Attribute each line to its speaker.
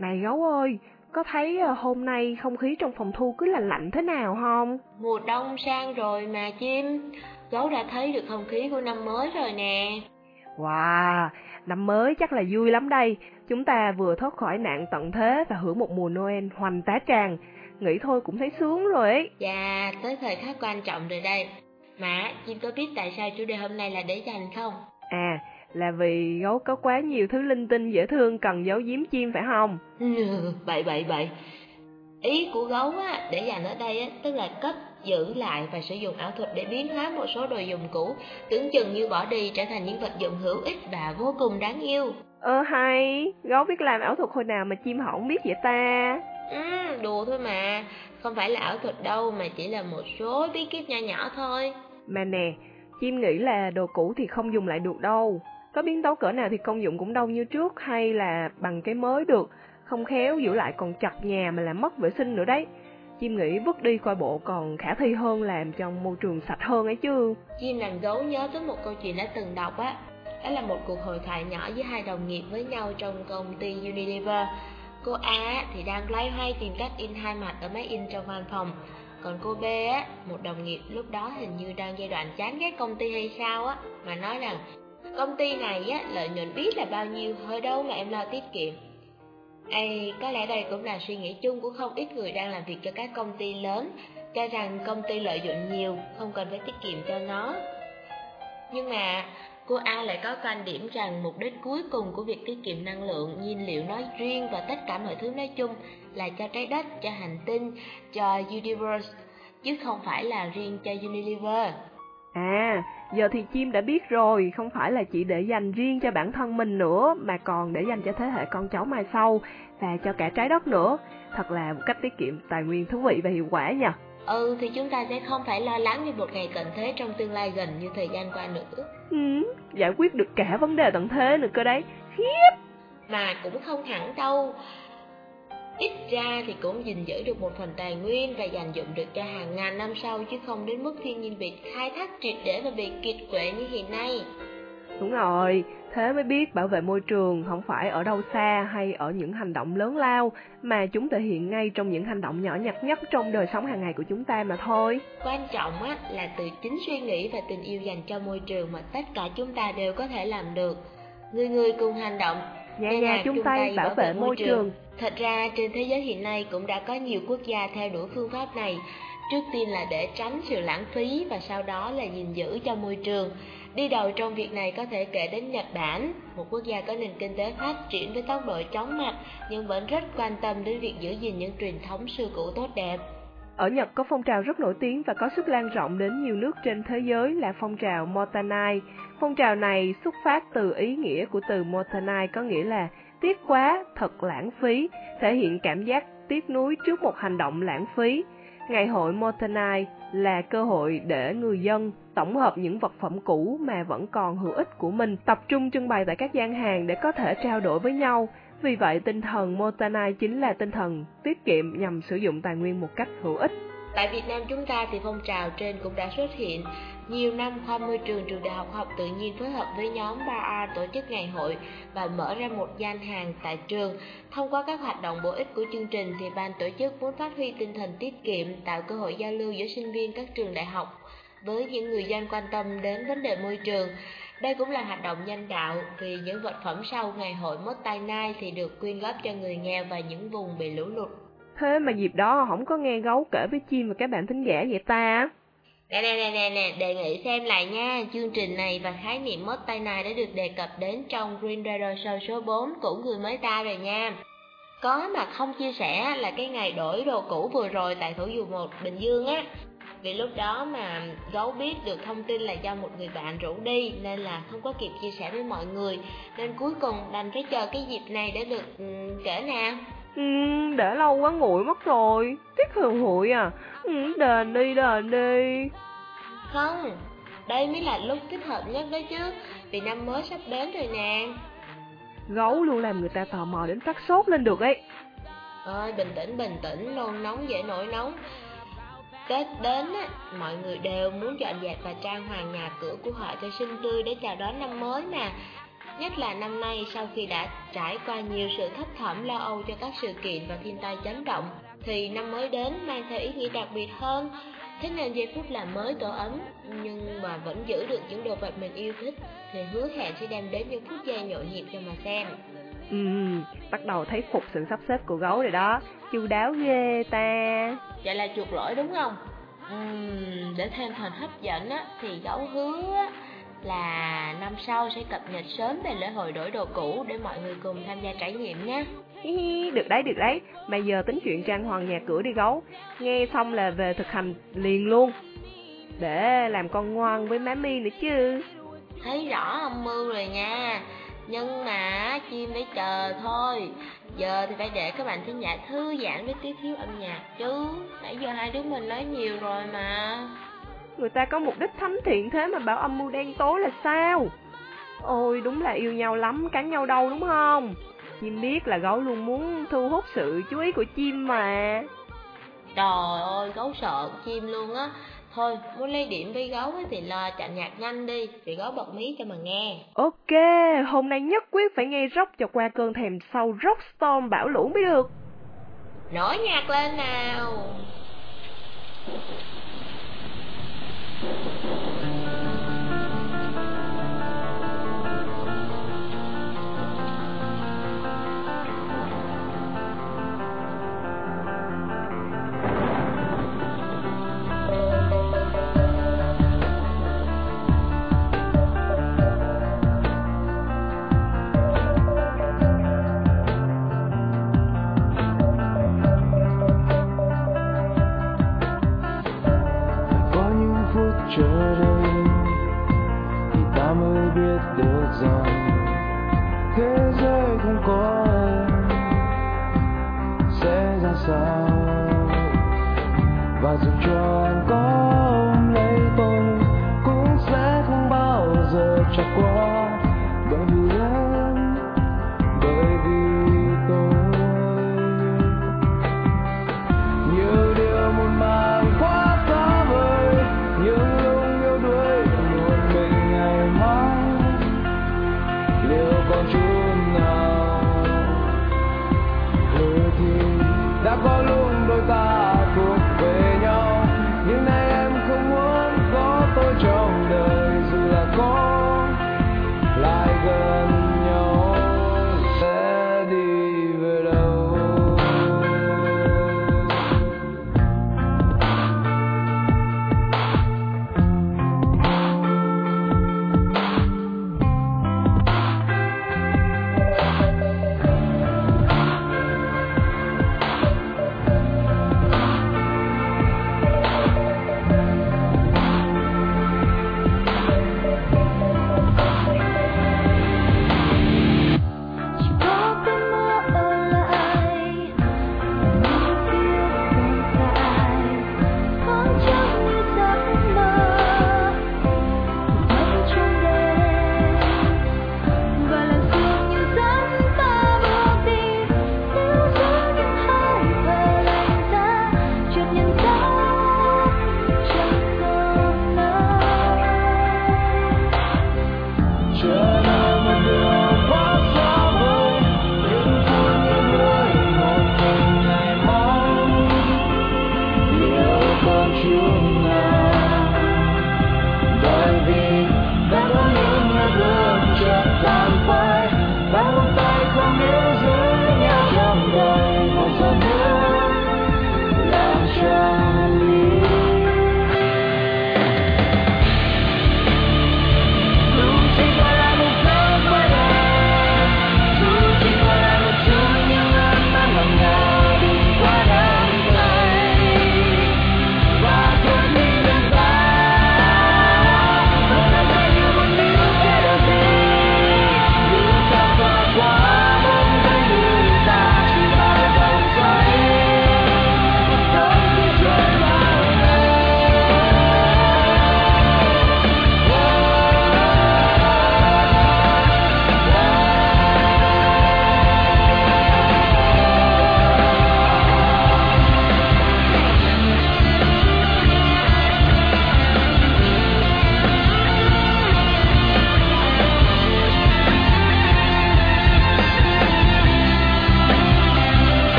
Speaker 1: Này Gấu ơi, có thấy hôm nay không khí trong phòng thu cứ lạnh lạnh thế nào không?
Speaker 2: Mùa đông sang rồi mà chim. Gấu đã thấy được không khí của năm mới rồi nè.
Speaker 1: Wow, năm mới chắc là vui lắm đây. Chúng ta vừa thoát khỏi nạn tận thế và hưởng một mùa Noel hoành tá tràng. Nghĩ thôi cũng thấy sướng rồi ấy.
Speaker 2: Dạ, tới thời khắc quan trọng rồi đây. Mà chim có biết tại sao chủ đề hôm nay là để dành không?
Speaker 1: À, là vì Gấu có quá nhiều thứ linh tinh dễ thương cần giấu giếm chim phải không?
Speaker 2: Bậy. Ý của gấu á, để dành ở đây á, tức là cất giữ lại và sử dụng ảo thuật để biến hóa một số đồ dùng cũ tưởng chừng như bỏ đi trở thành những vật dụng hữu ích và vô cùng đáng yêu.
Speaker 1: Hay, Gấu biết làm ảo thuật hồi nào mà chim không biết vậy ta?
Speaker 2: Đùa thôi mà, không phải là ảo thuật đâu mà chỉ là một số bí kíp nho nhỏ thôi.
Speaker 1: Mà nè, chim nghĩ là đồ cũ thì không dùng lại được đâu. Có biến tấu cỡ nào thì công dụng cũng đâu như trước, hay là bằng cái mới được. Không khéo giữ lại còn chật nhà mà làm mất vệ sinh nữa đấy. Chim nghĩ vứt đi coi bộ còn khả thi hơn, làm cho môi trường sạch hơn ấy chứ.
Speaker 2: Chim làm gấu nhớ tới một câu chuyện đã từng đọc á. Đó là một cuộc hội thoại nhỏ với hai đồng nghiệp với nhau trong công ty Unilever. Cô A thì đang loay hoay tìm cách in hai mặt ở máy in trong văn phòng. Còn cô B á, một đồng nghiệp lúc đó hình như đang giai đoạn chán ghét công ty hay sao á, mà nói rằng công ty này á, lợi nhuận biết là bao nhiêu, hơi đâu mà em lo tiết kiệm. Có lẽ đây cũng là suy nghĩ chung của không ít người đang làm việc cho các công ty lớn, cho rằng công ty lợi nhuận nhiều, không cần phải tiết kiệm cho nó. Nhưng mà cô A lại có quan điểm rằng mục đích cuối cùng của việc tiết kiệm năng lượng, nhiên liệu nói riêng và tất cả mọi thứ nói chung là cho trái đất, cho hành tinh, cho Universe, chứ không phải là riêng cho Unilever.
Speaker 1: À, giờ thì chim đã biết rồi, không phải là chỉ để dành riêng cho bản thân mình nữa, mà còn để dành cho thế hệ con cháu mai sau và cho cả trái đất nữa. Thật là một cách tiết kiệm tài nguyên thú vị và hiệu quả nha.
Speaker 2: Thì chúng ta sẽ không phải lo lắng về một ngày tận thế trong tương lai gần như thời gian qua nữa.
Speaker 1: Giải quyết được cả vấn đề tận thế nữa cơ đấy. Khiếp!
Speaker 2: Mà cũng không hẳn đâu. Ít ra thì cũng gìn giữ được một phần tài nguyên và dành dụng được cho hàng ngàn năm sau, chứ không đến mức thiên nhiên bị khai thác triệt để và bị kiệt quệ như hiện nay.
Speaker 1: Đúng rồi, thế mới biết bảo vệ môi trường không phải ở đâu xa hay ở những hành động lớn lao, mà chúng thể hiện ngay trong những hành động nhỏ nhặt nhất trong đời sống hàng ngày của chúng ta mà thôi.
Speaker 2: Quan trọng á là từ chính suy nghĩ và tình yêu dành cho môi trường mà tất cả chúng ta đều có thể làm được. Người cùng hành động,
Speaker 1: nhà chung tay bảo vệ môi trường.
Speaker 2: Thật ra trên thế giới hiện nay cũng đã có nhiều quốc gia theo đuổi phương pháp này. Trước tiên là để tránh sự lãng phí và sau đó là gìn giữ cho môi trường. Đi đầu trong việc này có thể kể đến Nhật Bản, một quốc gia có nền kinh tế phát triển với tốc độ chóng mặt nhưng vẫn rất quan tâm đến việc giữ gìn những truyền thống xưa cũ tốt đẹp.
Speaker 1: Ở Nhật có phong trào rất nổi tiếng và có sức lan rộng đến nhiều nước trên thế giới là phong trào Motanai. Phong trào này xuất phát từ ý nghĩa của từ Motanai, có nghĩa là tiếc quá, thật lãng phí, thể hiện cảm giác tiếc nuối trước một hành động lãng phí. Ngày hội Motanai là cơ hội để người dân tổng hợp những vật phẩm cũ mà vẫn còn hữu ích của mình, tập trung trưng bày tại các gian hàng để có thể trao đổi với nhau. Vì vậy, tinh thần Motanai chính là tinh thần tiết kiệm nhằm sử dụng tài nguyên một cách hữu ích.
Speaker 2: Tại Việt Nam chúng ta thì phong trào trên cũng đã xuất hiện. Nhiều năm khoa môi trường trường Đại học Học Tự nhiên phối hợp với nhóm 3A tổ chức ngày hội và mở ra một gian hàng tại trường. Thông qua các hoạt động bổ ích của chương trình thì ban tổ chức muốn phát huy tinh thần tiết kiệm, tạo cơ hội giao lưu giữa sinh viên các trường đại học với những người dân quan tâm đến vấn đề môi trường. Đây cũng là hoạt động nhân đạo vì những vật phẩm sau ngày hội Motanai thì được quyên góp cho người nghèo và những vùng bị lũ lụt.
Speaker 1: Thế mà dịp đó không có nghe Gấu kể với chim và các bạn thính giả vậy ta?
Speaker 2: Nè, đề nghị xem lại nha. Chương trình này và khái niệm Motanai đã được đề cập đến trong Green Radio Show số 4 của Người Mới Ta rồi nha. Có mà không chia sẻ là cái ngày đổi đồ cũ vừa rồi tại Thủ Dầu Một, Bình Dương á. Vì lúc đó mà Gấu biết được thông tin là do một người bạn rủ đi nên là không có kịp chia sẻ với mọi người, nên cuối cùng đành phải chờ cái dịp này để được kể nè.
Speaker 1: Để lâu quá nguội mất rồi, tiếc hừu hụi à. Đền đi.
Speaker 2: Không, đây mới là lúc thích hợp nhất đó chứ, vì năm mới sắp đến rồi nè.
Speaker 1: Gấu luôn làm người ta tò mò đến phát sốt lên được ấy.
Speaker 2: Ơi, bình tĩnh, nôn nóng dễ nổi nóng. Tết đến á, mọi người đều muốn dọn dẹp và trang hoàng nhà cửa của họ cho xinh tươi để chào đón năm mới mà. Nhất là năm nay, sau khi đã trải qua nhiều sự thấp thỏm lo âu cho các sự kiện và thiên tai chấn động, thì năm mới đến mang theo ý nghĩa đặc biệt hơn. Thế nên giây phút làm mới tổ ấm nhưng mà vẫn giữ được những đồ vật mình yêu thích thì hứa hẹn sẽ đem đến những phút giây nhộn nhịp cho mà xem.
Speaker 1: Bắt đầu thấy phục sự sắp xếp của gấu rồi đó, chu đáo ghê ta.
Speaker 2: Vậy là chuộc lỗi đúng không? Để thêm phần hấp dẫn á, thì gấu hứa là năm sau sẽ cập nhật sớm về lễ hội đổi đồ cũ để mọi người cùng tham gia trải nghiệm nhé.
Speaker 1: Được đấy, mà giờ tính chuyện trang hoàng nhà cửa đi gấu. Nghe xong là về thực hành liền luôn, để làm con ngoan với má Mi nữa chứ.
Speaker 2: Thấy rõ âm mưu rồi nha. Nhưng mà chim phải chờ thôi. Giờ thì phải để các bạn thính giả thư giãn với tí thiếu âm nhạc chứ. Nãy giờ hai đứa mình nói nhiều rồi mà.
Speaker 1: Người ta có mục đích thánh thiện thế mà bảo âm mưu đen tối là sao? Ôi đúng là yêu nhau lắm, cắn nhau đâu đúng không? Chim biết là gấu luôn muốn thu hút sự chú ý của chim mà.
Speaker 2: Trời ơi, gấu sợ chim luôn á. Thôi, muốn lấy điểm với gấu thì lo chặn nhạc nhanh đi, vì gấu bật mí cho mà nghe.
Speaker 1: Ok, hôm nay nhất quyết phải nghe rock cho qua cơn thèm sau Rockstorm bão lũ mới được.
Speaker 2: Nổi nhạc lên nào.
Speaker 3: Chờ đây thì ta mới biết được rằng thế giới không có em sẽ ra sao, và dừng cho em có